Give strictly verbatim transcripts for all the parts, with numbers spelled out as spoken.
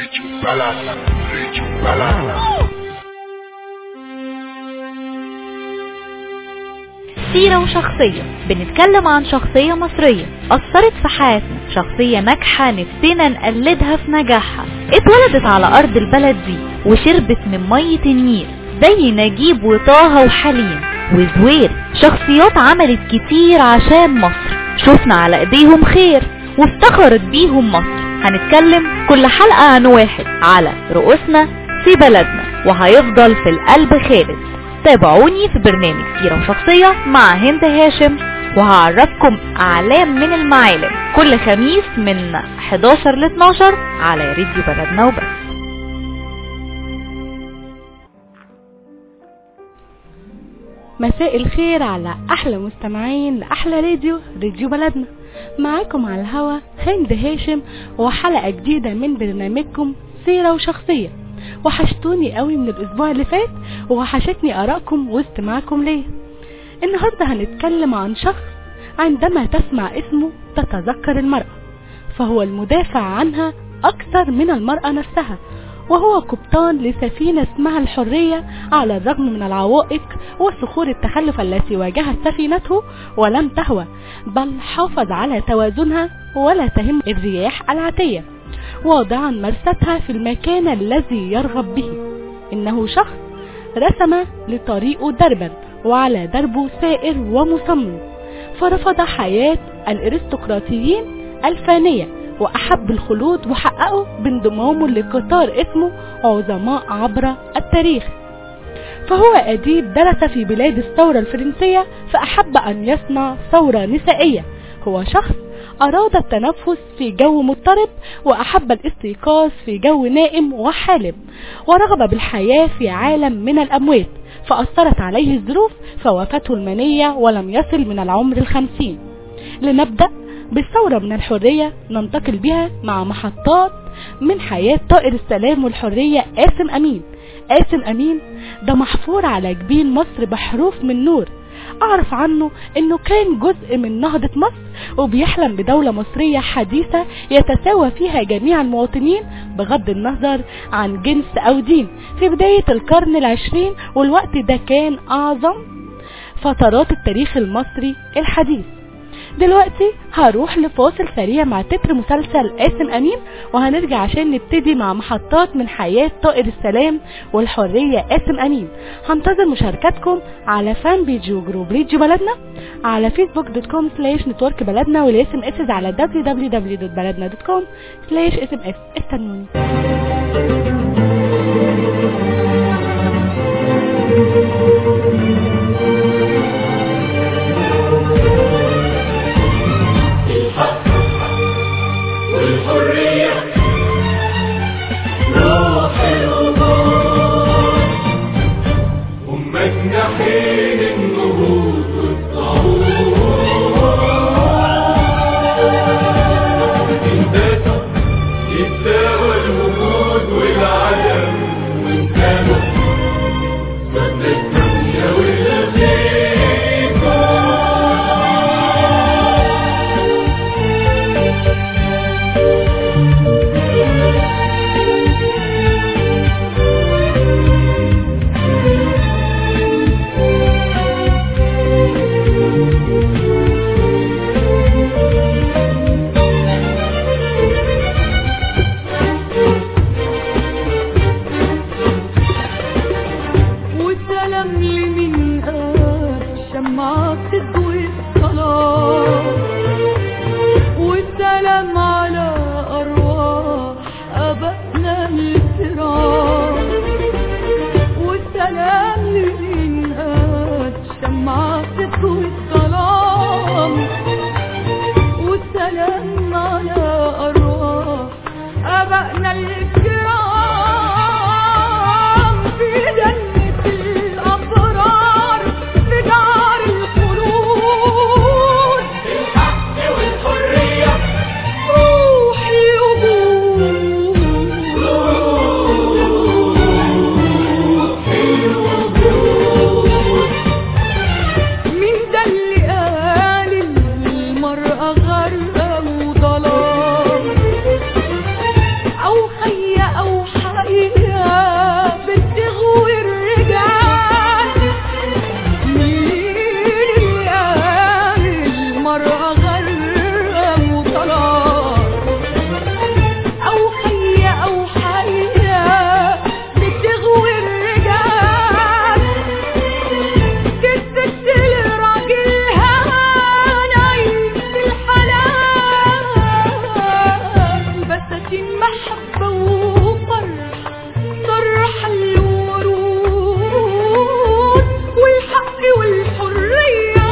سيرة وشخصية، بنتكلم عن شخصية مصرية أثرت في حياتنا، شخصية ناجحة نفسنا نقلدها في نجاحها، اتولدت على أرض البلد دي وشربت من مية النيل زي نجيب وطه وحليم وزوير، شخصيات عملت كتير عشان مصر، شفنا على ايديهم خير وافتخرت بيهم مصر. هنتكلم كل حلقة عن واحد على رؤوسنا في بلدنا وهيفضل في القلب خالد. تابعوني في برنامج سيرة وشخصية مع هند هاشم، وهعرفكم أعلام من المعالم كل خميس من حداشر ل اتناشر على راديو بلدنا وبس. مساء الخير على أحلى مستمعين لأحلى راديو راديو بلدنا، معاكم على الهوا هند هاشم وحلقة جديدة من برنامجكم سيرة وشخصية. وحشتوني قوي من الأسبوع اللي فات وحشتني آرائكم واستماعكم ليه. النهاردة هنتكلم عن شخص عندما تسمع اسمه تتذكر المرأة، فهو المدافع عنها أكثر من المرأة نفسها، وهو قبطان لسفينة اسمها الحرية على الرغم من العوائق وصخور التخلف التي واجهت سفينته ولم تهوى، بل حافظ على توازنها ولا تهم الرياح العاتية، واضعا مرستها في المكان الذي يرغب به. إنه شخص رسم لطريقه دربا وعلى دربه سائر ومصمم، فرفض حياة الارستقراطيين الفانية وأحب الخلود وحققه بانضمامه لقطار اسمه عظماء عبر التاريخ. فهو أديب درس في بلاد الثورة الفرنسية فأحب أن يصنع ثورة نسائية. هو شخص أراد التنفس في جو مضطرب وأحب الاستيقاظ في جو نائم وحالم، ورغب بالحياة في عالم من الأموات، فأثرت عليه الظروف فوافته المنية ولم يصل من العمر الخمسين. لنبدأ بالثورة من الحرية، ننتقل بها مع محطات من حياة طائر السلام والحرية قاسم أمين. قاسم أمين ده محفور على جبين مصر بحروف من نور. أعرف عنه أنه كان جزء من نهضة مصر وبيحلم بدولة مصرية حديثة يتساوى فيها جميع المواطنين بغض النظر عن جنس أو دين في بداية القرن العشرين، والوقت ده كان أعظم فترات التاريخ المصري الحديث. دلوقتي هروح لفاصل سريع مع تتر مسلسل قاسم أمين، وهنرجع عشان نبتدي مع محطات من حياة طائر السلام والحرية قاسم أمين. هنتظر مشاركاتكم على فان بيج وجروب راديو بلدنا على فيسبوك دوت كوم سلاش نتورك بلدنا، والاس ام اس على دبليو دبليو دبليو دوت بلدنا دوت كوم سلاش اس ام اس. استنوني. ومحبة وفرح صرح الورود والحق والحرية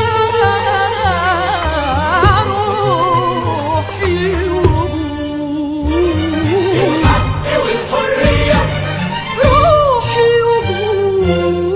روح الوجود الحق والحرية روح الوجود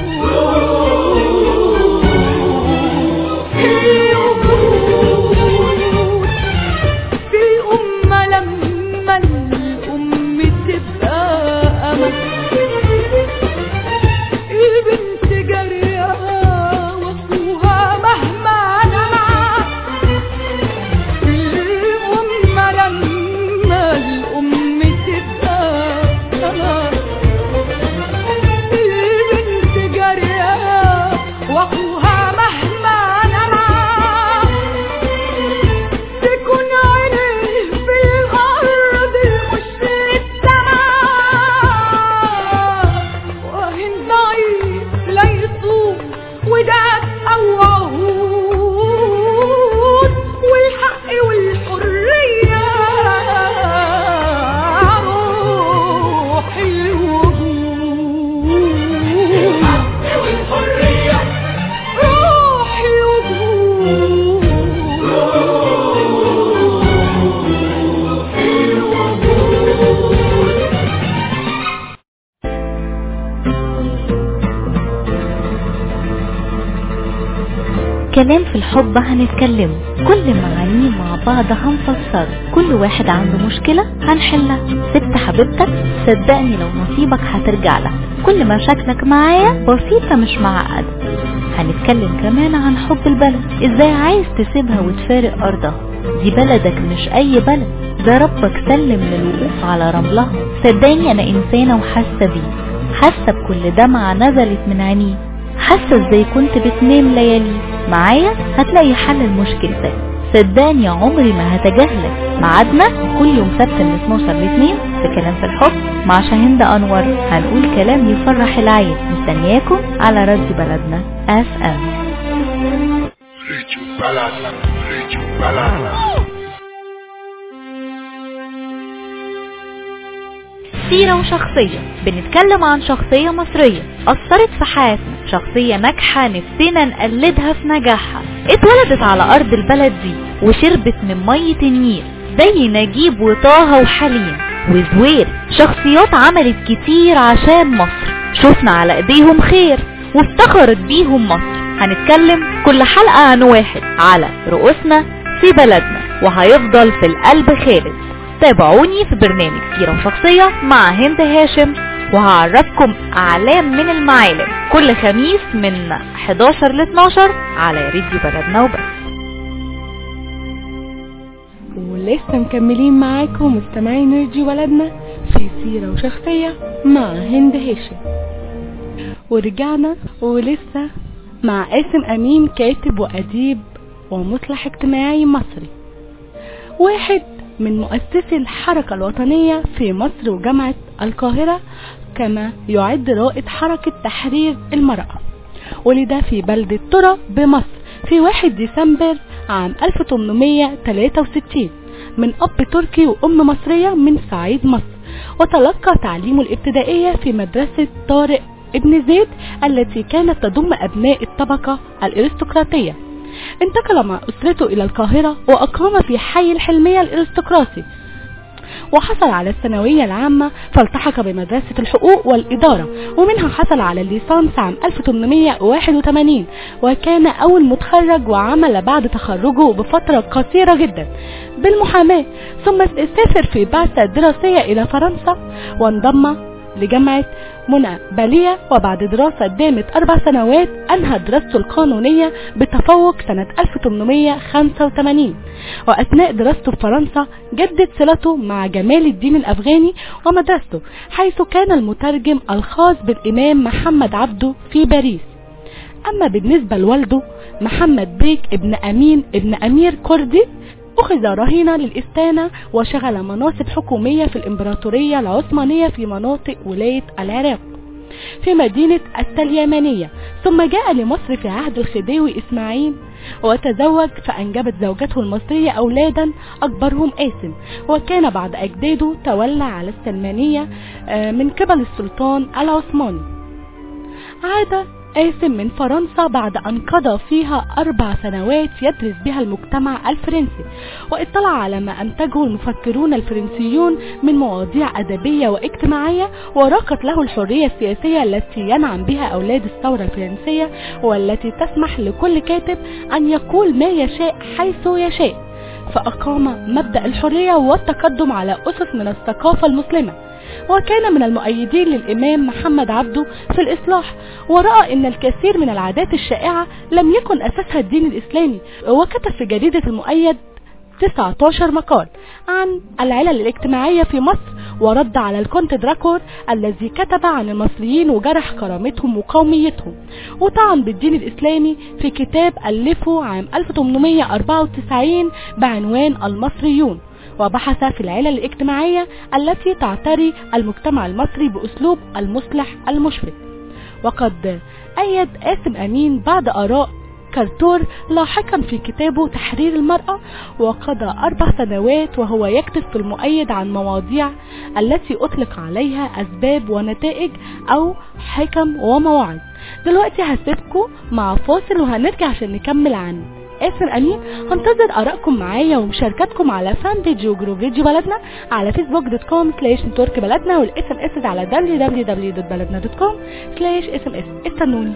كلام في الحب هنتكلم، كل معانيه مع بعض هنفسر، كل واحد عنده مشكلة هنحلها. سبت حبيبتك صدقني لو نصيبك هترجع لها، كل مشاكلك معايا بسيطة مش معقدة. هنتكلم كمان عن حب البلد، ازاي عايز تسيبها وتفارق ارضها، دي بلدك مش اي بلد، ده ربك سلم للوقوف على رملها. صدقني انا انسانة وحاسة بيه، حاسة بكل دمعة نزلت من عينيه، حاسة ازاي كنت بتنام ليالي، معايا هتلاقي حل لمشكلتك. صدقني عمري ما هتجاهلك. ميعادنا كل يوم سبت من اتناشر ل اتنين في كلام في الحب مع شاهين انور، هنقول كلام يفرح العين. مستنياكم على راديو بلدنا اف ام. راديو بلدنا راديو بلدنا سيرة وشخصية، بنتكلم عن شخصية مصرية أثرت في حياتنا، شخصية ناجحة نفسنا نقلدها في نجاحها، اتولدت على أرض البلد دي وشربت من مية النيل زي نجيب وطه وحليم وزوير. شخصيات عملت كتير عشان مصر، شفنا على ايديهم خير وافتخرت بيهم مصر. هنتكلم كل حلقة عن واحد على رؤوسنا في بلدنا وهيفضل في القلب خالد. تابعوني في برنامج سيرة وشخصية مع هند هاشم، وهعرفكم أعلام من المعالم كل خميس من حداشر ل اتناشر على راديو بلدنا وبس. ولسه مكملين معاكم مستمعين راديو بلدنا في سيرة وشخصية مع هند هاشم، ورجعنا ولسه مع قاسم أمين، كاتب وأديب ومصلح اجتماعي مصري، واحد من مؤسسي الحركة الوطنية في مصر وجامعة القاهرة، كما يعد رائد حركة تحرير المرأة. ولد في بلدة ترى بمصر في واحد ديسمبر عام ألف وثمانمائة وثلاثة وستين من أب تركي وأم مصرية من صعيد مصر، وتلقى تعليمه الابتدائية في مدرسة طارق ابن زيد التي كانت تضم أبناء الطبقة الارستقراطية. انتقل مع أسرته إلى القاهرة وأقام في حي الحلمية الارستقراطي، وحصل على الثانوية العامة، فالتحق بمدرسة الحقوق والإدارة، ومنها حصل على الليسانس عام ألف وثمانمائة وواحد وثمانين، وكان أول متخرج، وعمل بعد تخرجه بفترة قصيرة جدا بالمحاماة، ثم سافر في بعثة دراسية إلى فرنسا وانضم لجامعة منابلية، وبعد دراسة دامت أربع سنوات أنهى دراسته القانونية بتفوق سنة ألف وثمانمائة وخمسة وثمانين. وأثناء دراسته في فرنسا جدد صلته مع جمال الدين الأفغاني ومدرسته، حيث كان المترجم الخاص بالإمام محمد عبده في باريس. أما بالنسبة لوالده محمد بيك ابن أمين ابن أمير كردي، أخذ رهينة للإستانة وشغل مناصب حكومية في الإمبراطورية العثمانية في مناطق ولاية العراق. في مدينة التليمانية، ثم جاء لمصر في عهد الخديوي إسماعيل وتزوج، فأنجبت زوجته المصرية أولادا أكبرهم قاسم، وكان بعد أجداده تولى على السلمانية من قبل السلطان العثماني. عاد قاسم من فرنسا بعد أن قضى فيها أربع سنوات يدرس بها المجتمع الفرنسي، واطلع على ما أنتجه المفكرون الفرنسيون من مواضيع أدبية واجتماعية، وراقت له الحرية السياسية التي ينعم بها أولاد الثورة الفرنسية، والتي تسمح لكل كاتب أن يقول ما يشاء حيث يشاء. فأقام مبدأ الحرية والتقدم على أسس من الثقافة المسلمة، وكان من المؤيدين للإمام محمد عبده في الإصلاح، ورأى أن الكثير من العادات الشائعة لم يكن أساسها الدين الإسلامي، وكتب في جريدة المؤيد تسعة عشر مقال عن العلل الاجتماعية في مصر، ورد على الكونت دراكور الذي كتب عن المصريين وجرح كرامتهم وقوميتهم، وطعن بالدين الإسلامي في كتاب ألفه عام ألف وثمانمائة وأربعة وتسعين بعنوان المصريون، وبحث في العلل الاجتماعية التي تعتري المجتمع المصري بأسلوب المصلح المشرف. وقد أيد قاسم أمين بعد آراء كارتور لاحقا في كتابه تحرير المرأة، وقضى أربع سنوات وهو يكتب في المؤيد عن مواضيع التي أطلق عليها أسباب ونتائج أو حكم ومواعظ. دلوقتي هسيبكم مع فاصل وهنرجع عشان نكمل عن قاسم أمين. هنتظر آرائكم معايا ومشاركاتكم على فان بيج وجروب راديو بلدنا على فيسبوك دوت كوم سلاش نتورك بلدنا، والاس ام اس على دبليو دبليو دبليو دوت بلدنا دوت كوم سلاش اس ام اس. استنوني.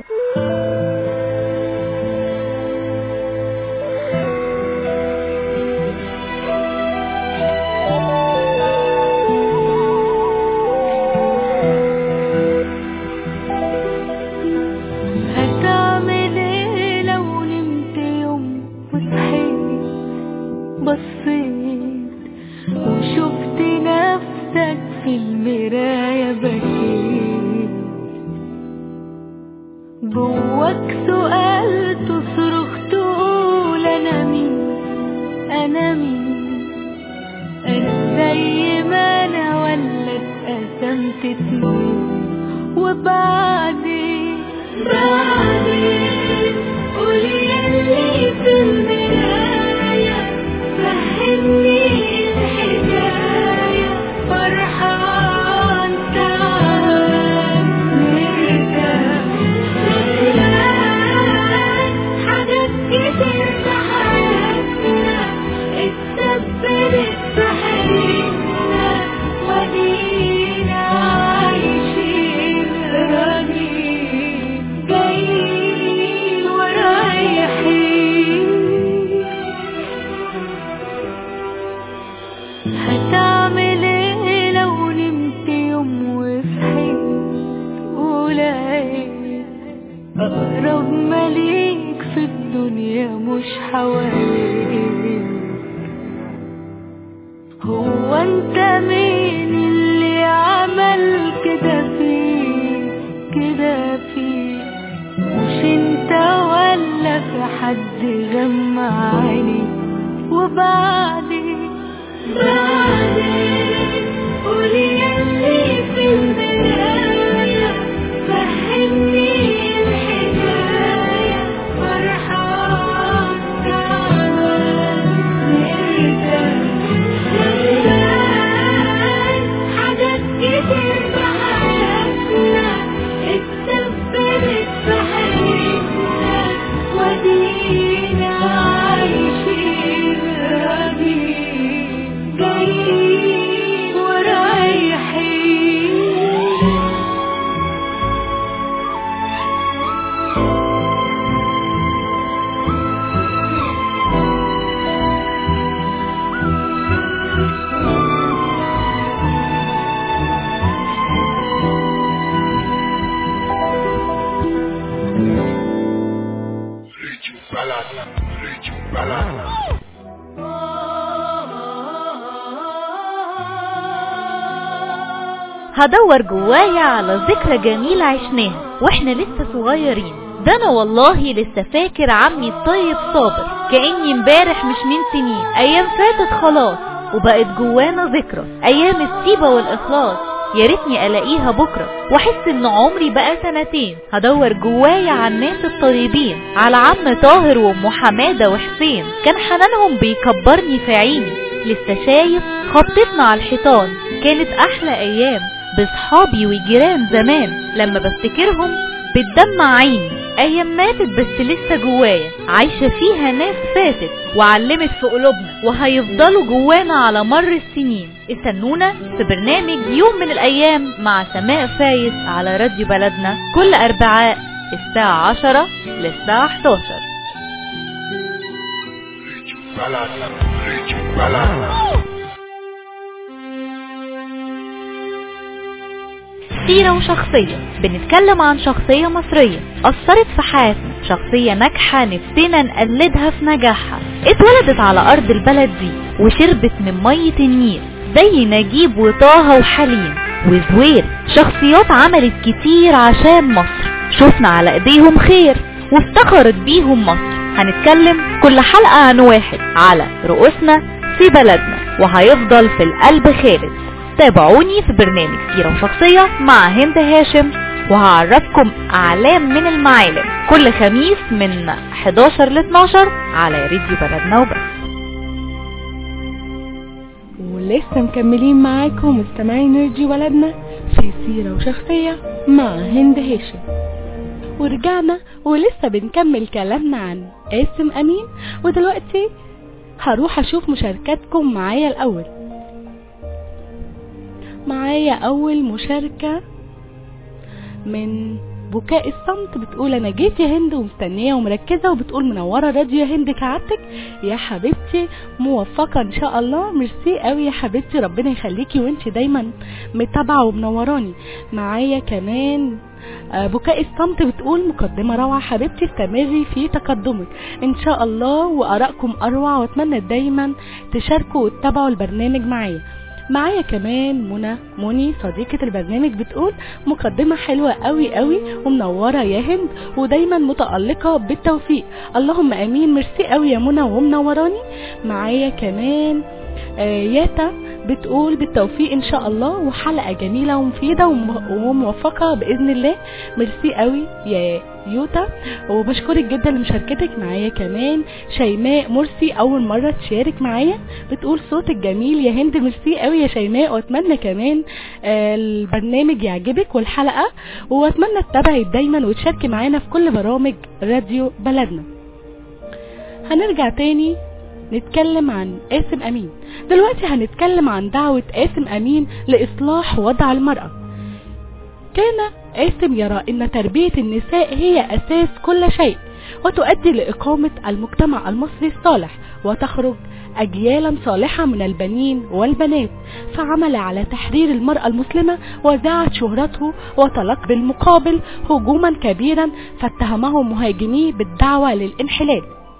هدور جوايا على ذكرى جميلة عشناها واحنا لسه صغيرين. ده انا والله لسه فاكر عمي الطيب صابر كأني امبارح مش من سنين. ايام فاتت خلاص وبقت جوانا ذكرى، ايام السيبة والاخلاص. يا ريتني الاقيها بكرة واحس ان عمري بقى سنتين. هدور جوايا على الناس الطيبين، على عم طاهر وام حمادة وحسين، كان حنانهم بيكبرني في عيني. لسه شايف خطتنا على الحيطان، كانت احلى ايام بصحابي وجيران زمان. لما بفتكرهم بتدمع عيني، ايام ماتت بس لسه جوايا، عايشة فيها ناس فاتت وعلمت في قلوبنا وهيفضلوا جوانا على مر السنين. استنونا في برنامج يوم من الايام مع سماء فايز على راديو بلدنا كل اربعاء الساعة عشرة للساعة احداشر. سيرة وشخصية، بنتكلم عن شخصية مصرية أثرت في حياتنا، شخصية ناجحة نفسنا نقلدها في نجاحها. اتولدت على أرض البلد دي وشربت من مية النيل زي نجيب وطه وحليم وزويل، شخصيات عملت كتير عشان مصر، شفنا على ايديهم خير وافتخرت بيهم مصر. هنتكلم كل حلقة عن واحد على رؤوسنا في بلدنا وهيفضل في القلب خالد. تابعوني في برنامج سيرة وشخصية مع هند هاشم، وهعرفكم أعلام من المعالم كل خميس من حداشر ل اتناشر على راديو بلدنا وبس. ولسه مكملين معاكم مستمعين راديو بلدنا في سيرة وشخصية مع هند هاشم، ورجعنا ولسه بنكمل كلامنا عن قاسم أمين. ودلوقتي هروح أشوف مشاركاتكم معايا الأول. معايا اول مشاركة من بكاء الصمت، بتقول انا جيت يا هند ومستنية ومركزة، وبتقول منورة راديو يا هند كعادتك يا حبيبتي، موفقة ان شاء الله. ميرسي قوي يا حبيبتي، ربنا يخليكي وانتي دايما متابعة ومنوراني. معايا كمان بكاء الصمت، بتقول مقدمة روعة حبيبتي، استمري في تقدمك ان شاء الله وارائكم اروع، واتمنى دايما تشاركوا وتتابعوا البرنامج معايا. معايا كمان منى مني صديقة البرنامج، بتقول مقدمة حلوة قوي قوي ومنورة يا هند ودايما متألقة بالتوفيق، اللهم امين. ميرسي قوي يا منى ومنوراني. معايا كمان آه ياتا، بتقول بالتوفيق ان شاء الله وحلقة جميلة ومفيدة وموفقة باذن الله. ميرسي قوي يا يوتا وبشكرك جدا لمشاركتك. معايا كمان شيماء مرسي، اول مرة تشارك معايا، بتقول صوتك جميل يا هند. ميرسي قوي يا شيماء، واتمنى كمان آه البرنامج يعجبك والحلقة، واتمنى تتابعي دايما وتشاركي معانا في كل برامج راديو بلدنا. هنرجع تاني نتكلم عن قاسم أمين. دلوقتي هنتكلم عن دعوة قاسم أمين لإصلاح وضع المرأة. كان قاسم يرى أن تربية النساء هي أساس كل شيء، وتؤدي لإقامة المجتمع المصري الصالح، وتخرج أجيالا صالحة من البنين والبنات. فعمل على تحرير المرأة المسلمة وذاعت شهرته، وتلقى بالمقابل هجوما كبيرا فاتهمه مهاجميه بالدعوة للانحلال.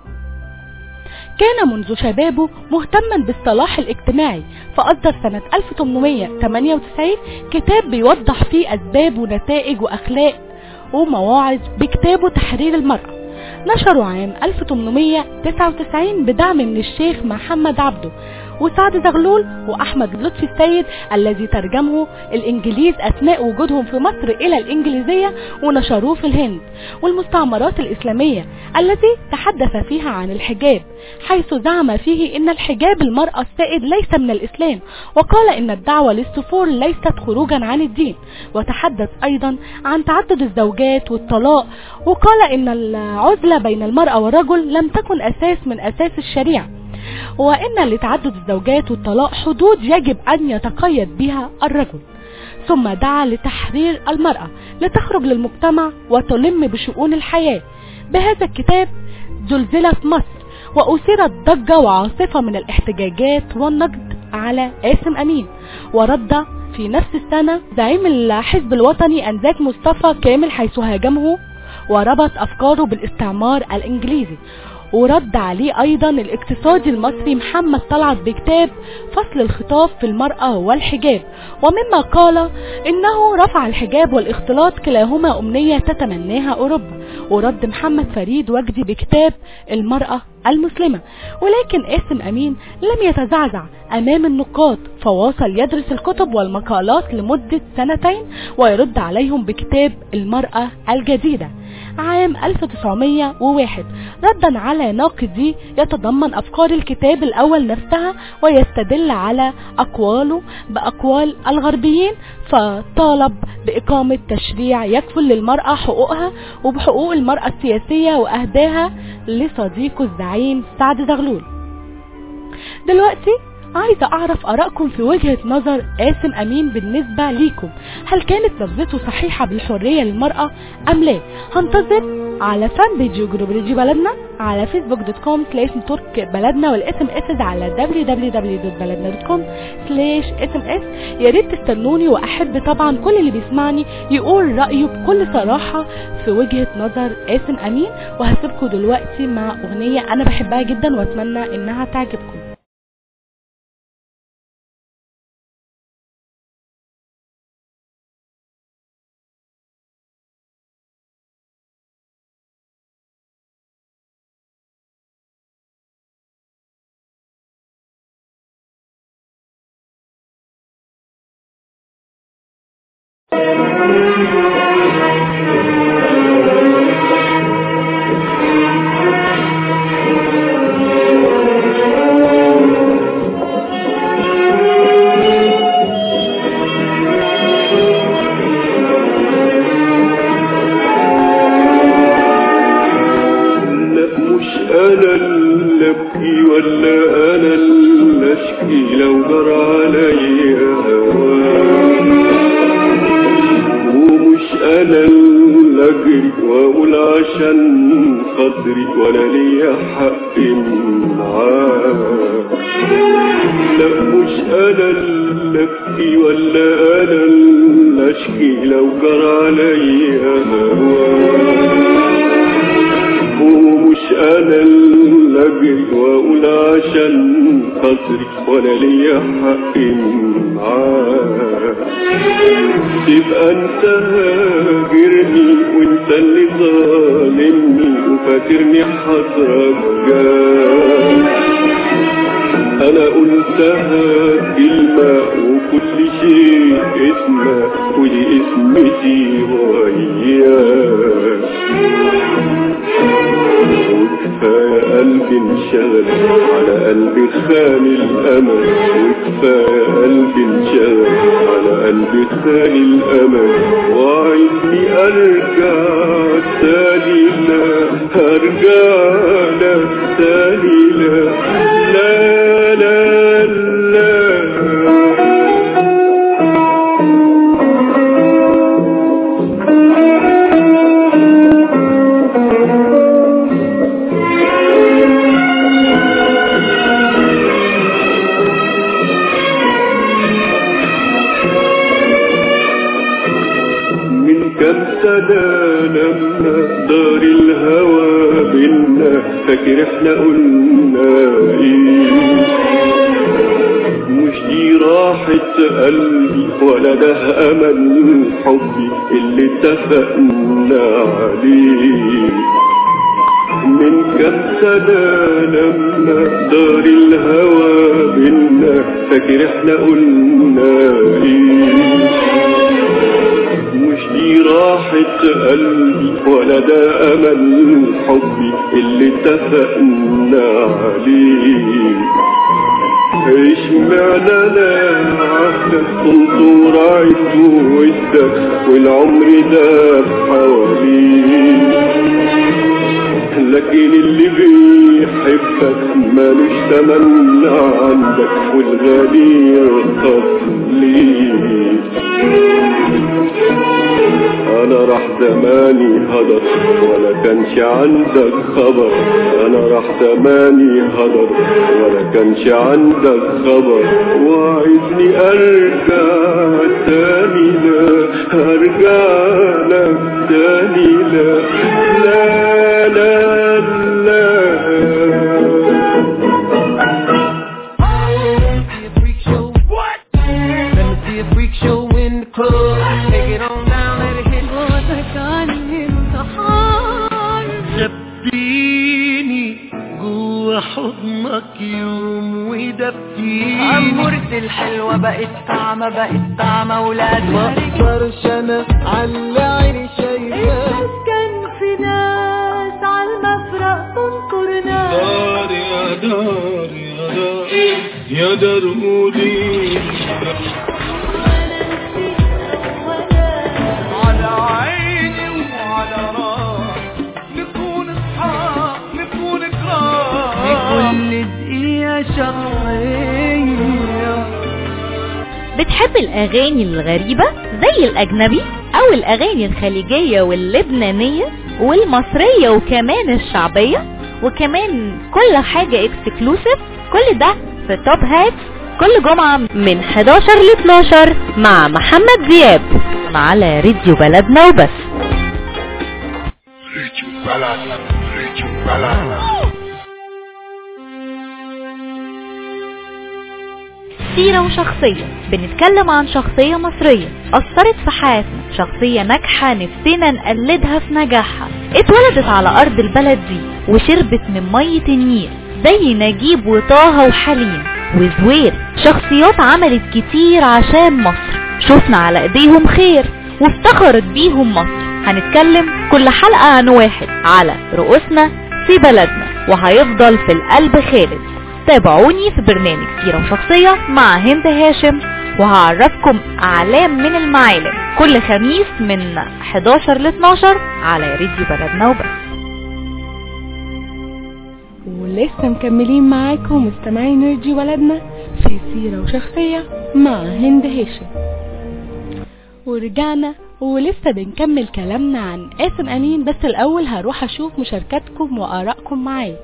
كان منذ شبابه مهتما بالصلاح الاجتماعي، فأصدر سنة ألف وثمانمائة وثمانية وتسعين كتاب بيوضح فيه أسباب ونتائج وأخلاق ومواعظ بكتابه تحرير المرأة. نشره عام ألف وثمانمائة وتسعة وتسعين بدعم من الشيخ محمد عبده وسعد زغلول وأحمد لطفي السيد، الذي ترجمه الإنجليز أثناء وجودهم في مصر إلى الإنجليزية، ونشروه في الهند والمستعمرات الإسلامية، التي تحدث فيها عن الحجاب، حيث زعم فيه إن الحجاب المرأة السائد ليس من الإسلام، وقال إن الدعوة للسفور ليست خروجا عن الدين. وتحدث أيضا عن تعدد الزوجات والطلاق، وقال إن العزلة بين المرأة والرجل لم تكن أساس من أساس الشريعة، وإن لتعدد الزوجات والطلاق حدود يجب أن يتقيد بها الرجل. ثم دعا لتحرير المرأة لتخرج للمجتمع وتلم بشؤون الحياة. بهذا الكتاب زلزلت مصر وأثيرت ضجة وعاصفة من الاحتجاجات والنقد على قاسم أمين. ورد في نفس السنة زعيم الحزب الوطني أنذاك مصطفى كامل، حيث هاجمه وربط أفكاره بالاستعمار الإنجليزي، ورد عليه ايضا الاقتصادي المصري محمد طلعت بكتاب فصل الخطاب في المرأة والحجاب، ومما قال انه رفع الحجاب والاختلاط كلاهما امنية تتمناها اوروبا. ورد محمد فريد وجدي بكتاب المرأة المسلمة. ولكن قاسم امين لم يتزعزع امام النقاد، فواصل يدرس الكتب والمقالات لمدة سنتين ويرد عليهم بكتاب المرأة الجديدة عام ألف وتسعمية وواحد، ردا على ناقدي يتضمن افكار الكتاب الاول نفسها ويستدل على اقواله باقوال الغربيين، فطالب باقامة تشريع يكفل للمرأة حقوقها وبحقوق المرأة السياسية واهداها لصديقه الزعيم سعد زغلول. دلوقتي عايزة اعرف ارائكم في وجهة نظر قاسم امين بالنسبة ليكم، هل كانت نبذته صحيحة بالحرية للمرأة ام لا؟ هنتظر على فان بيج جروب راديو بلدنا على فيسبوك دوت كوم سلاش نتورك بلدنا، والاس ام اس على دبليو دبليو دبليو دوت بلدنا دوت كوم سلاش اس ام اس. يا ريت تستنوني، واحب طبعا كل اللي بيسمعني يقول رأيه بكل صراحة في وجهة نظر قاسم امين. وهسيبكم دلوقتي مع اغنية انا بحبها جدا واتمنى انها تعجبكم. تبقى انت هاجرني وانت اللي ظالمني وفاكرني حضرك جاي. انا قلتها كلمة وكل شيء اسمه ودي اسمتي وياك. وكفاية قلبي انشغل على قلبي خاني الامل، وكفاية قلبي انشغل على قلبي خاني الامل، وعايزني ارجع تاني لا هرجع لك تاني لا لا لا لا. لما دار الهوى بينا فاكر احنا قلنا ايه؟ مش دي راحة قلبي ولا ده امل حبي اللي اتفقنا عليه. من كام سنة لما دار الهوى بينا فاكر احنا قلنا ايه؟ مش دي راحة قلبي ولا ده امل حبي اللي اتفقنا عليه. اشمعنى لا عهدك كنت راعيت ودك والعمر ده حواليك، لكن اللي بيحبك مالوش تمن عندك والغالي يرخص ليك. انا راح زماني هدر ولا كانش عندك خبر، انا راح زماني هدر ولا كانش عندك خبر، وعايزني ارجع تاني لا هرجع لك تاني لا لا لا لا. club. Take it on down, let it hit. صوتك عني انتحار. دبيني جوا حضنك يوم ودبيني. عمورتي الحلوة بقت طعمة بقت طعمة ولاد. ما اقدرش انا على عيني شايفاك. كان في ناس عالمفرق تنكرنا. دار يا دار يا دار يا دار مودي. على عيني وعلى راسي نكون اصحاب نكون كرام. لكل دقيقة شخصية. بتحب الأغاني الغريبة زي الأجنبي أو الأغاني الخليجية واللبنانية والمصرية وكمان الشعبية وكمان كل حاجة اكسكلوسيف؟ كل ده في توب هات كل جمعة من حداشر ل اتناشر مع محمد دياب على راديو بلدنا وبس. راديو بلدنا راديو بلدنا. سيرة وشخصية، بنتكلم عن شخصية مصرية أثرت في حياتنا، شخصية ناجحة نفسنا نقلدها في نجاحها، اتولدت على أرض البلد دي وشربت من مية النيل زي نجيب وطه وحليم وزوير. شخصيات عملت كتير عشان مصر، شفنا على ايديهم خير وافتخرت بيهم مصر. هنتكلم كل حلقة عن واحد على رؤوسنا في بلدنا وهيفضل في القلب خالد. تابعوني في برنامج سيرة وشخصية مع هند هاشم وهعرفكم أعلام من المعالم كل خميس من حداشر ل اتناشر على راديو بلدنا وبس. ولسه مكملين معاكم مستمعين راديو بلدنا في سيرة وشخصية مع هند هاشم. ورجعنا ولسه بنكمل كلامنا عن قاسم أمين، بس الأول هروح أشوف مشاركاتكم وآرائكم معايا.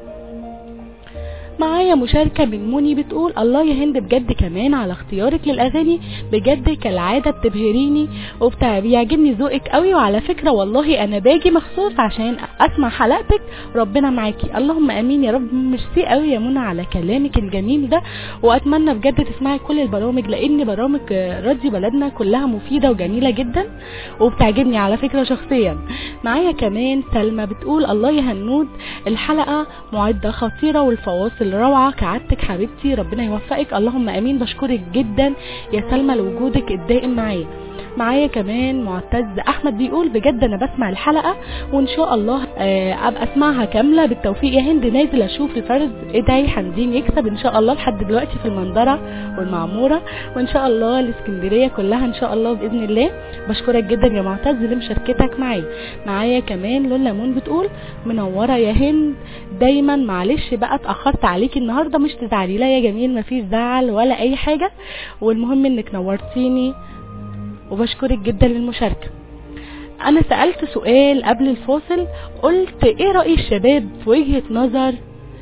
معايا مشاركة من موني بتقول الله يا هند بجد كمان على اختيارك للأغاني، بجد كالعادة بتبهريني وبيعجبني ذوقك قوي، وعلى فكرة والله أنا باجي مخصوص عشان أسمع حلقتك، ربنا معاكي. اللهم أمين يا رب. ميرسي قوي يا منى على كلامك الجميل ده، وأتمنى بجد تسمعي كل البرامج لأن برامج راديو بلدنا كلها مفيدة وجميلة جدا وبتعجبني على فكرة شخصيا. معايا كمان سلمى بتقول الله يا هنود الحلقة معدة خطيرة والفواصل روعة كعادتك حبيبتي، ربنا يوفقك. اللهم امين. بشكرك جدا يا سلمى لوجودك الدائم معايا. معايا كمان معتز احمد بيقول بجد انا بسمع الحلقة وان شاء الله ابقى اسمعها كاملة. بالتوفيق يا هند. نازل اشوف الفرز ادعي حمدين يكسب ان شاء الله. لحد دلوقتي في المنظرة والمعمورة وان شاء الله الاسكندرية كلها ان شاء الله باذن الله. بشكرك جدا يا معتز لمشاركتك معايا. معايا كمان لولا مون بتقول منورة يا هند دايما. معلش بقى اتأخرت عليكي النهاردة، مش تزعلي. لا يا جميل مفيش زعل ولا اي حاجة، والمهم انك نورتيني وبشكرك جدا للمشاركة. انا سألت سؤال قبل الفاصل، قلت ايه رأي الشباب في وجهة نظر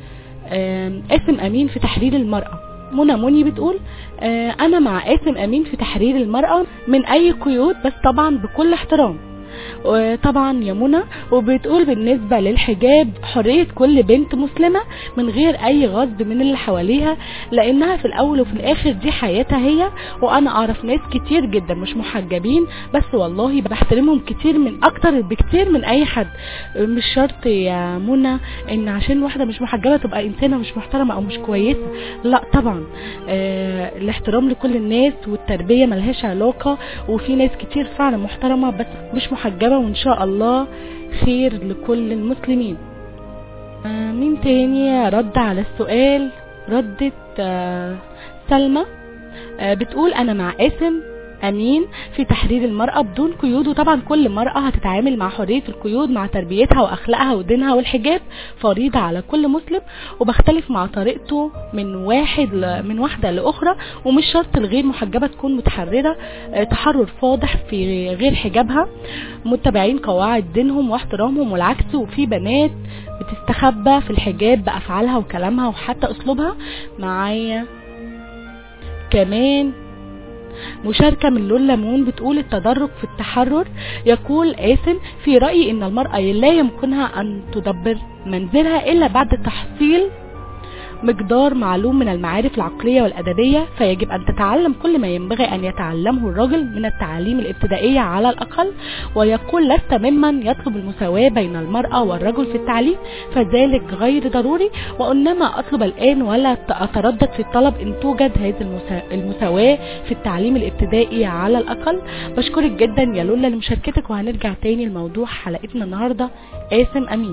قاسم امين في تحرير المرأة؟ منى مني بتقول انا مع قاسم امين في تحرير المرأة من اي قيود، بس طبعا بكل احترام. وطبعا يا منى وبتقول بالنسبة للحجاب حرية كل بنت مسلمة من غير اي غصب من اللي حواليها، لانها في الاول وفي الاخر دي حياتها هي. وانا اعرف ناس كتير جدا مش محجبين بس والله بحترمهم كتير من اكتر بكتير من اي حد. مش شرط يا منى ان عشان واحدة مش محجبة تبقى انسانة مش محترمة او مش كويسة، لا طبعا. آه الاحترام لكل الناس والتربية ملهاش علاقة، وفي ناس كتير فعلا محترمة بس مش محجبة، وان شاء الله خير لكل المسلمين. آه مين تاني رد على السؤال؟ ردت آه سلمى آه بتقول انا مع قاسم امين في تحرير المرأة بدون قيود، وطبعا كل مرأة هتتعامل مع حرية القيود مع تربيتها واخلاقها ودينها، والحجاب فريضة على كل مسلم، وبختلف مع طريقته من واحد ل... من واحدة لاخرى، ومش شرط الغير محجبة تكون متحررة. اه تحرر فاضح في غير حجابها، متبعين قواعد دينهم واحترامهم، والعكس. وفي بنات بتستخبى في الحجاب بافعالها وكلامها وحتى اسلوبها. معايا كمان مشاركة من لولا مون بتقول التدرج في التحرر. يقول قاسم في رأيي ان المرأة لا يمكنها ان تدبر منزلها الا بعد تحصيل مقدار معلوم من المعارف العقلية والأدبية، فيجب أن تتعلم كل ما ينبغي أن يتعلمه الرجل من التعليم الابتدائية على الأقل. ويقول: لست ممن يطلب المساواة بين المرأة والرجل في التعليم، فذلك غير ضروري، وإنما أطلب الآن ولا أتردد في الطلب إن توجد هذه المساواة في التعليم الابتدائي على الأقل. بشكرك جدا يا لولا لمشاركتك، وهنرجع تاني لموضوع حلقتنا النهاردة، قاسم أمين.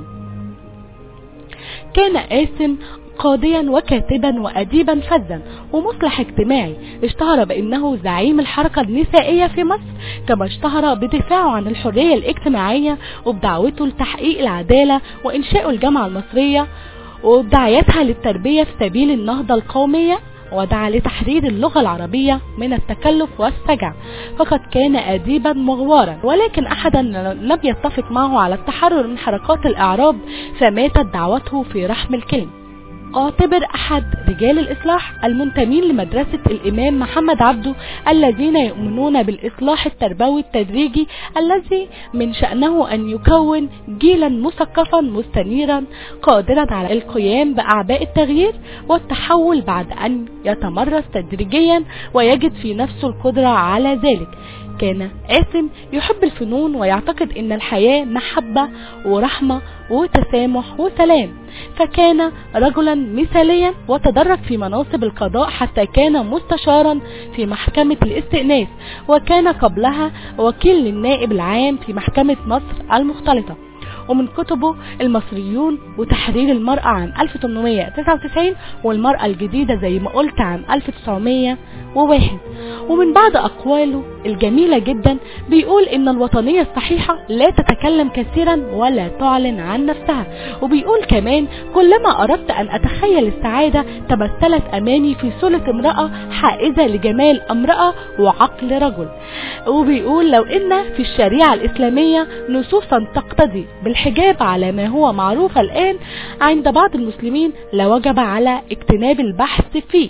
كان قاسم قاضيا وكاتبا وأديبا فذا ومصلح اجتماعي، اشتهر بأنه زعيم الحركة النسائية في مصر، كما اشتهر بدفاعه عن الحرية الاجتماعية وبدعوته لتحقيق العدالة وإنشاء الجامعة المصرية وبدعايتها للتربية في سبيل النهضة القومية، ودعا لتحرير اللغة العربية من التكلف والسجع. فقد كان أديبا مغوارا، ولكن أحدا لم يتفق معه على التحرر من حركات الإعراب، فماتت دعوته في رحم الكلم. اعتبر أحد رجال الإصلاح المنتمين لمدرسة الإمام محمد عبده الذين يؤمنون بالإصلاح التربوي التدريجي الذي من شأنه أن يكون جيلا مثقفا مستنيرا قادرا على القيام بأعباء التغيير والتحول بعد أن يتمرس تدريجيا ويجد في نفسه القدرة على ذلك. كان قاسم يحب الفنون ويعتقد ان الحياة محبة ورحمة وتسامح وسلام، فكان رجلا مثاليا وتدرج في مناصب القضاء حتى كان مستشارا في محكمة الاستئناف، وكان قبلها وكيل للنائب العام في محكمة مصر المختلطة. ومن كتبه المصريون وتحرير المرأة عام ألف وثمانمائة وتسعة وتسعين والمرأة الجديدة زي ما قلت عام ألف وتسعمائة وواحد. ومن بعد أقواله الجميلة جدا بيقول إن الوطنية الصحيحة لا تتكلم كثيرا ولا تعلن عن نفسها. وبيقول كمان: كلما أردت أن أتخيل السعادة تمثلت أمامي في صورة امرأة حائزة لجمال امرأة وعقل رجل. وبيقول: لو إن في الشريعة الإسلامية نصوصا تقتضي بالحجاب على ما هو معروف الآن عند بعض المسلمين لوجب على اجتناب البحث فيه.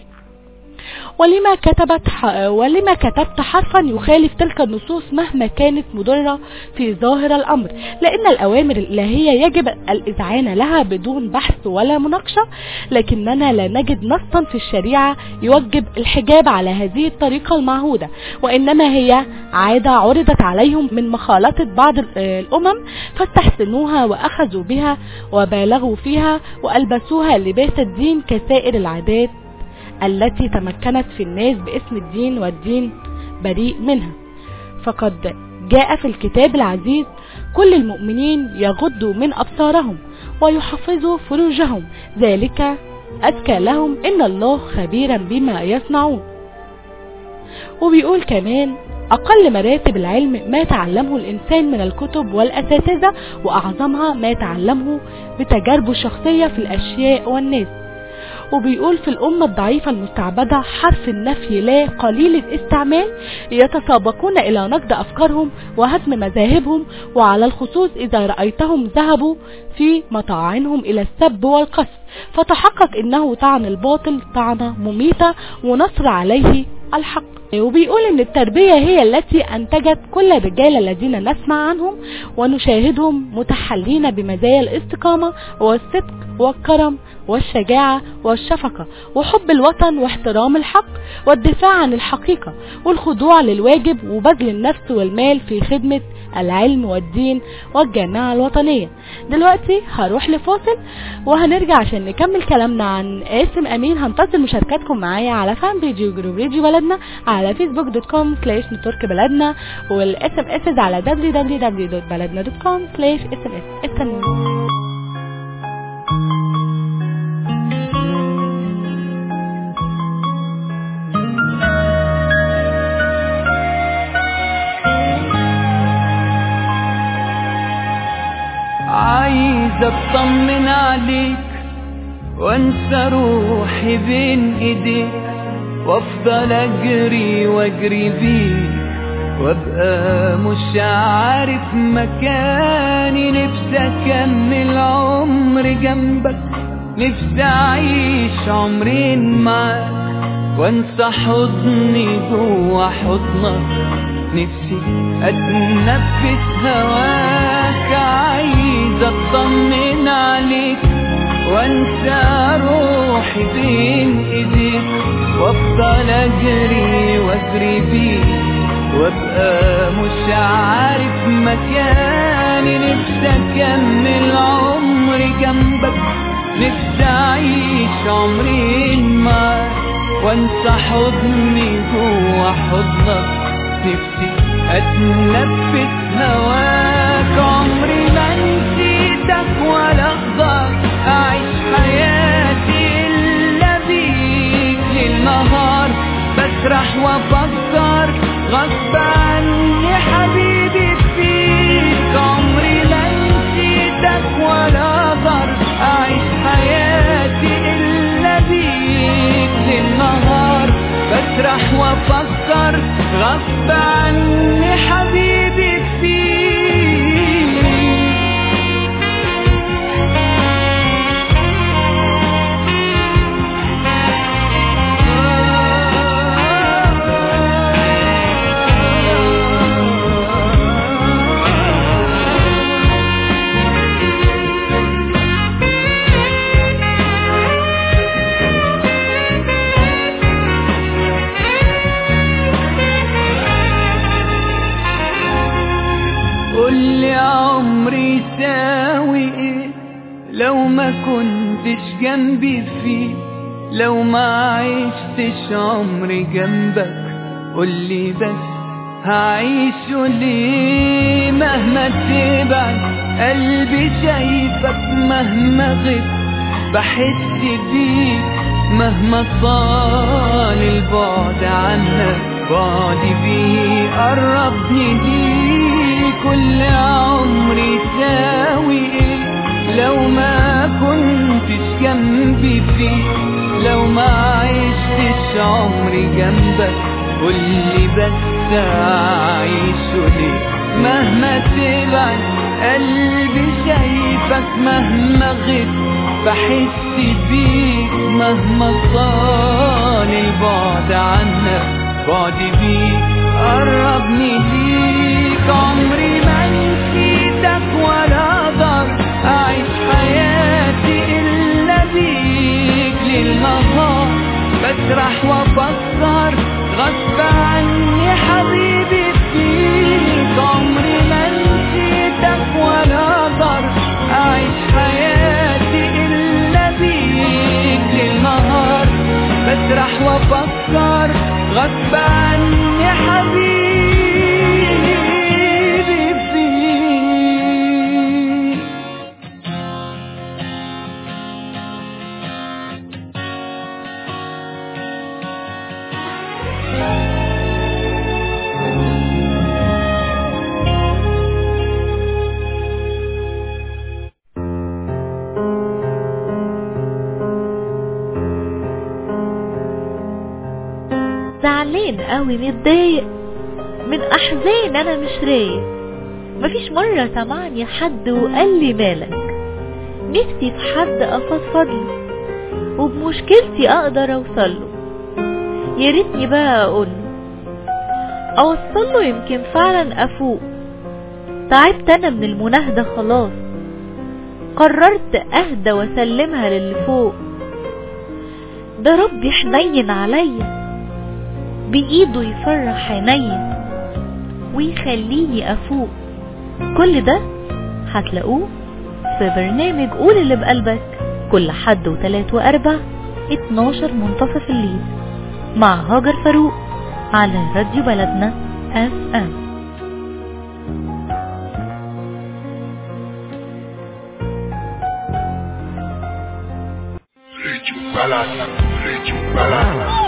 ولما كتبت ولما كتبت حرفا يخالف تلك النصوص مهما كانت مضرة في ظاهر الأمر، لأن الأوامر الإلهية يجب الإذعان لها بدون بحث ولا مناقشة، لكننا لا نجد نصا في الشريعة يوجب الحجاب على هذه الطريقة المعهودة، وإنما هي عادة عرضت عليهم من مخالطة بعض الأمم فاستحسنوها وأخذوا بها وبالغوا فيها وألبسوها لباس الدين كسائر العادات التي تمكنت في الناس باسم الدين والدين بريء منها. فقد جاء في الكتاب العزيز: كل المؤمنين يغضوا من أبصارهم ويحفظوا فروجهم ذلك أزكى لهم إن الله خبيرا بما يصنعون. وبيقول كمان: أقل مراتب العلم ما تعلمه الإنسان من الكتب والأساتذة، وأعظمها ما تعلمه بتجاربه الشخصية في الأشياء والناس. وبيقول: في الأمة الضعيفة المستعبدة حرف النفي لا قليل الاستعمال يتسابقون إلى نقد أفكارهم وهدم مذاهبهم، وعلى الخصوص إذا رأيتهم ذهبوا في مطاعنهم إلى السب والقذف، فتحقق إنه طعن الباطل طعنة مميتة ونصر عليه الحق. وبيقول ان التربية هي التي انتجت كل الرجال الذين نسمع عنهم ونشاهدهم متحلين بمزايا الاستقامة والصدق والكرم والشجاعة والشفقة وحب الوطن واحترام الحق والدفاع عن الحقيقة والخضوع للواجب وبذل النفس والمال في خدمة العلم والدين والجامعة الوطنية. دلوقتي هروح لفاصل وهنرجع عشان نكمل كلامنا عن قاسم أمين. هنتظر مشاركاتكم معايا على فان بيج وجروب راديو بلدنا على فيسبوك دوت كوم سلاش نتورك بلدنا، والاس ام اس على دبليو دبليو دبليو دوت بلدنا دوت كوم سلاش اس ام اس. استنوا. عايز اطمن عليك وانسى روحي بين ايديك وافضل اجري واجري بيك وابقى مش عارف مكاني. نفسي اكمل عمري جنبك، نفسي اعيش عمرين معاك وانسى حضني جوا حضنك، نفسي اتنفس هواك. عايز اطمن عليك وانسى روحي بين ايديك، وافضل اجري واجري بيك، وابقى مش عارف مكاني. نفسي اكمل عمري جنبك، نفسي اعيش عمرين معاك، وانسى حضني جوا حضنك، نفسي اتنفس هواك. عمري ما نسيتك ولا اقدر اعيش حياتي الا بيك. للنهار بسرح وافكر غصب عني حبيبي فيك. عمري ما نسيتك ولا اقدر اعيش حياتي الا بيك. للنهار بسرح وافكر غصب عني حبيبي فيك. قولي عمري يساوي ايه لو ما كنتش جنبي فيه، لو ما عشتش عمري جنبك. قولي بس هعيشه ليه؟ مهما تبعد قلبي شايفك، مهما غبت بحس بيك، مهما طال البعد عنك بعدي بيه قربني ليك. كل عمري يساوي ايه لو ما كنتش جنبي فيه، لو ما عشتش عمري جنبك. قولي بس اعيشه ليه؟ مهما تبعد قلبي شايفك، مهما غبت بحس بيك، مهما طال البعد عنك بعدي بيك قربني ليك. عمري ما نسيتك ولا اقدر اعيش حياتي الا بيك. للنهار بسرح وافكر غصب عني حبيبي فيك. عمري ما نسيتك ولا اقدر اعيش حياتي الا بيك. للنهار بسرح وافكر غصب عني حبيبي فيك. زعلان قوي متضايق من احزان انا مش رايق. مفيش مرة سمعني حد وقال لي مالك، نفسي في حد افضفضله وبمشكلتي اقدر اوصله. يا ريتني بقى اقوله اوصله، يمكن فعلا افوق. تعبت انا من المناهدة خلاص، قررت اهدى واسلمها للي فوق. ده ربي حنين عليا، بإيده يفرح عينيا ويخليني أفوق. كل ده هتلاقوه في برنامج قول اللي بقلبك كل حد وتلات وأربع اتناشر منتصف الليل مع هاجر فاروق على راديو بلدنا اف ام. راديو بلدنا، راديو بلدنا.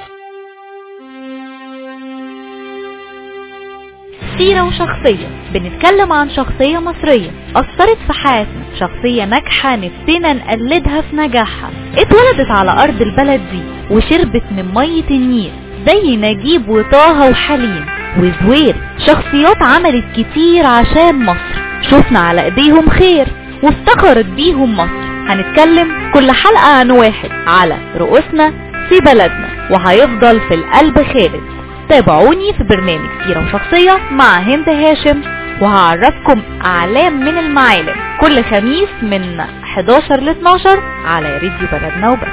سيرة وشخصية، بنتكلم عن شخصية مصرية أثرت في حياتنا، شخصية ناجحة نفسنا نقلدها في نجاحها. اتولدت على أرض البلد دي وشربت من مية النيل زي نجيب وطه وحليم وزوير. شخصيات عملت كتير عشان مصر، شفنا على ايديهم خير وافتخرت بيهم مصر. هنتكلم كل حلقة عن واحد على رؤوسنا في بلدنا وهيفضل في القلب خالد. تابعوني في برنامج سيرة وشخصية مع هند هاشم، وهعرفكم أعلام من المعالم كل خميس من حداشر ل اتناشر على راديو بلدنا وبس.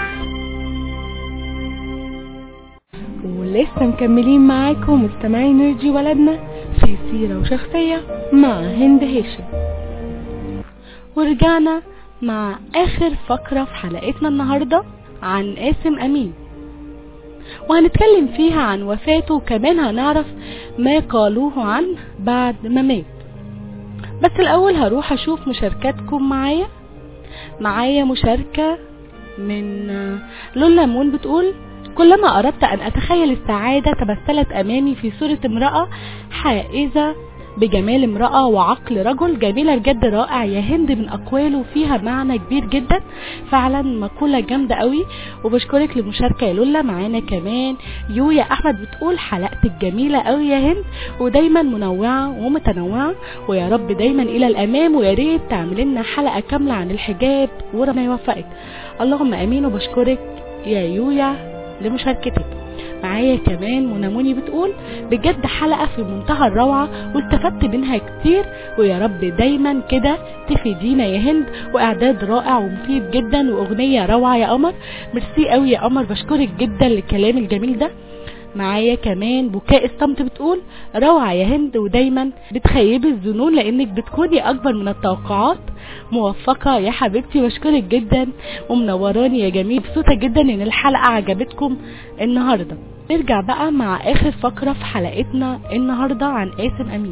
ولسه مكملين معاكم مستمعين راديو بلدنا في سيرة وشخصية مع هند هاشم، ورجعنا مع آخر فقرة في حلقتنا النهاردة عن قاسم أمين، وهنتكلم فيها عن وفاته، وكمان هنعرف ما قالوه عنه بعد ما مات. بس الأول هروح أشوف مشاركاتكم معايا. معايا مشاركة من لولا مون بتقول: كلما أردت أن أتخيل السعادة تمثلت أمامي في صورة امرأة حائزة بجمال امرأة وعقل رجل. جميلة بجد، رائع يا هند، من أقواله فيها معنى كبير جدا، فعلا مقولة جامدة قوي. وبشكرك للمشاركة يا لولا. معانا كمان يويا أحمد بتقول: حلقتك جميلة قوي يا هند، ودايما منوعة ومتنوعة، ويا رب دايما إلى الأمام، ويا ريت تعمل لنا حلقة كاملة عن الحجاب وربنا يوفقك. اللهم أمين. وبشكرك يا يويا لمشاركتك. معايا كمان مناموني بتقول: بجد حلقة في منتهى الروعة واستفدت منها كتير، ويا رب دايما كده تفيدينا يا هند، واعداد رائع ومفيد جدا، واغنية روعة يا قمر. ميرسي قوي يا قمر، بشكرك جدا للكلام الجميل ده. معايا كمان بكاء الصمت بتقول: روعة يا هند، ودايما بتخيبي الظنون لانك بتكوني اكبر من التوقعات. موفقة يا حبيبتي، بشكرك جدا ومنوراني يا جميل. مبسوطة جدا ان الحلقة عجبتكم النهاردة. نرجع بقى مع اخر فقرة في حلقتنا النهاردة عن قاسم أمين.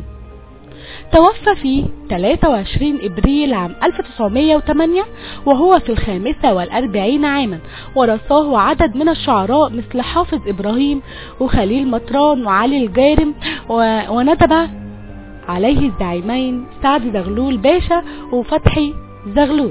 توفى في ثلاثة وعشرين ابريل عام ألف وتسعمية وتمانية وهو في الخامسة والاربعين عاما، ورثاه عدد من الشعراء مثل حافظ ابراهيم وخليل مطران وعلي الجارم، وندب عليه الزعيمين سعد زغلول باشا وفتحي زغلول.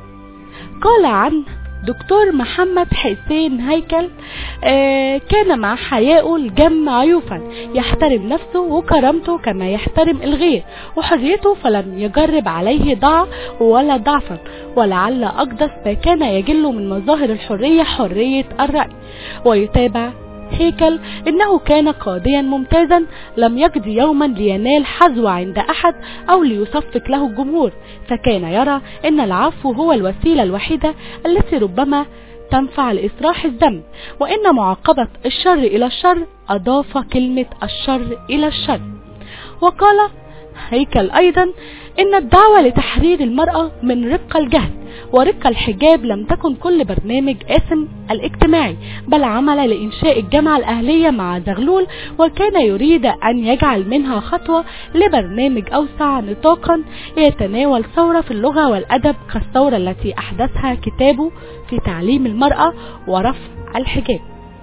قال عنه دكتور محمد حسين هيكل: آه كان مع حياءه الجم عيوفا، يحترم نفسه وكرامته كما يحترم الغير، وحريته فلم يجرب عليه ضعف ولا ضعفا، ولعل أقدس ما كان يجل من مظاهر الحرية حرية الرأي. ويتابع هيكل إنه كان قاضيا ممتازا، لم يقضي يوما لينال حظوة عند أحد أو ليصفق له الجمهور، فكان يرى إن العفو هو الوسيلة الوحيدة التي ربما تنفع لإصلاح الذنب، وإن معاقبة الشر إلى الشر أضاف كلمة الشر إلى الشر. وقال هيكل أيضا إن الدعوة لتحرير المرأة من رق الجهل ورق الحجاب لم تكن كل برنامج قاسم الاجتماعي، بل عمل لإنشاء الجامعة الأهلية مع زغلول، وكان يريد أن يجعل منها خطوة لبرنامج أوسع نطاقا يتناول ثورة في اللغة والأدب كالثورة التي أحدثها كتابه في تعليم المرأة ورفع الحجاب.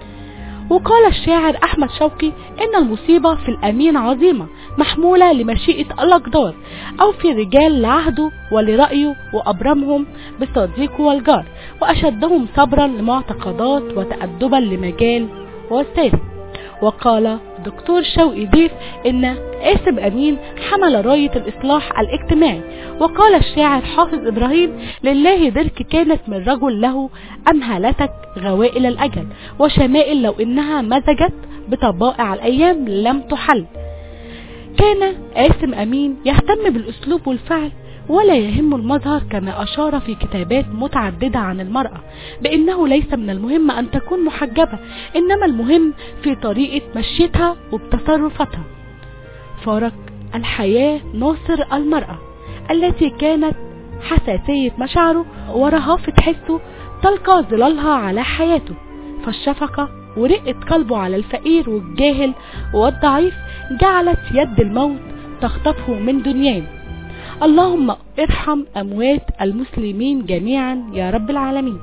وقال الشاعر أحمد شوقي: إن المصيبة في الأمين عظيمة محمولة لمشيئة الأقدار، أو في رجال لعهده ولرأيه، وأبرمهم بالصديق والجار، وأشدهم صبرا لمعتقدات وتأدبا لمجال والسير. وقال دكتور شوقي ضيف إن قاسم أمين حمل راية الإصلاح الاجتماعي. وقال الشاعر حافظ إبراهيم: لله درك كانت من رجل له أمهلتك غوائل الأجل، وشمائل لو إنها مزجت بطبائع الأيام لم تحل. كان قاسم أمين يهتم بالأسلوب والفعل ولا يهم المظهر، كما أشار في كتابات متعددة عن المرأة بأنه ليس من المهم أن تكون محجبة، إنما المهم في طريقة مشيتها وبتصرفاتها. فارق الحياة ناصر المرأة التي كانت حساسية مشاعره ورهافة حسه تلقى ظلالها على حياته، فالشفقة ورقة قلبه على الفقير والجاهل والضعيف جعلت يد الموت تخطفه من دنياه. اللهم ارحم أموات المسلمين جميعا يا رب العالمين.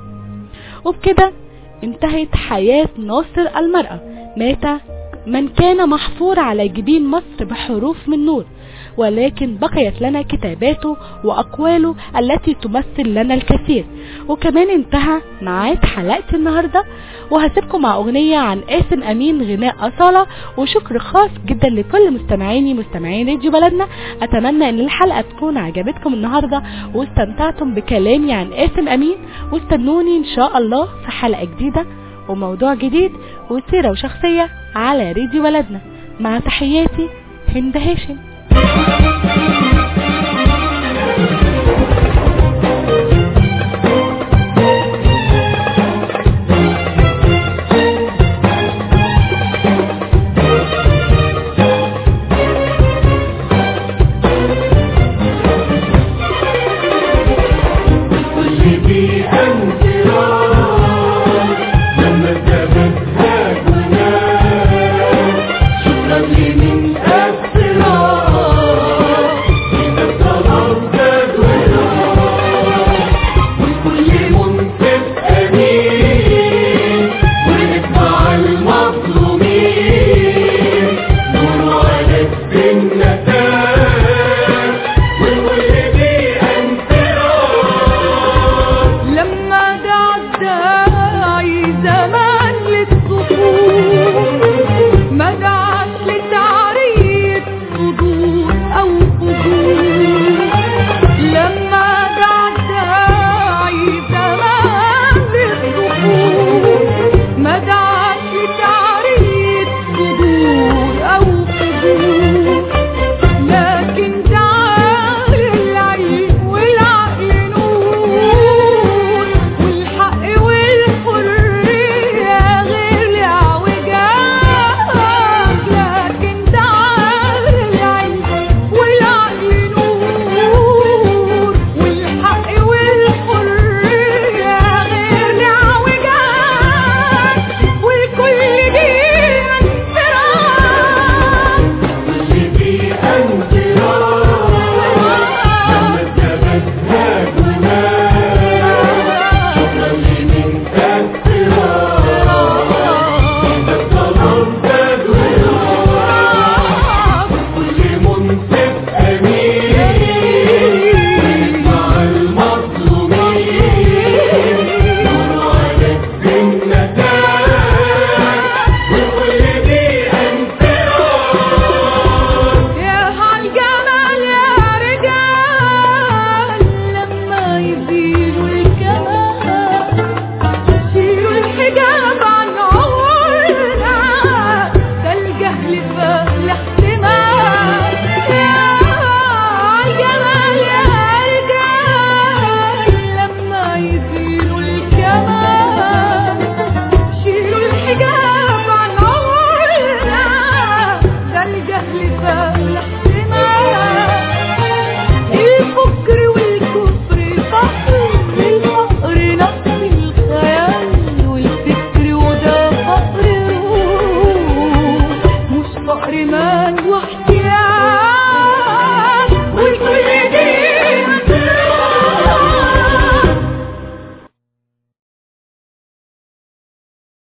وبكده انتهت حياة ناصر المرأة. مات من كان محفور على جبين مصر بحروف من نور، ولكن بقيت لنا كتاباته وأقواله التي تمثل لنا الكثير. وكمان انتهى معاد حلقة النهاردة، وهسيبكم مع أغنية عن قاسم أمين غناء أصالة. وشكر خاص جدا لكل مستمعيني مستمعين راديو بلدنا. أتمنى أن الحلقة تكون عجبتكم النهاردة واستمتعتم بكلامي عن قاسم أمين، واستنوني إن شاء الله في حلقة جديدة وموضوع جديد وسيرة وشخصية على راديو بلدنا. مع تحياتي هند هاشم.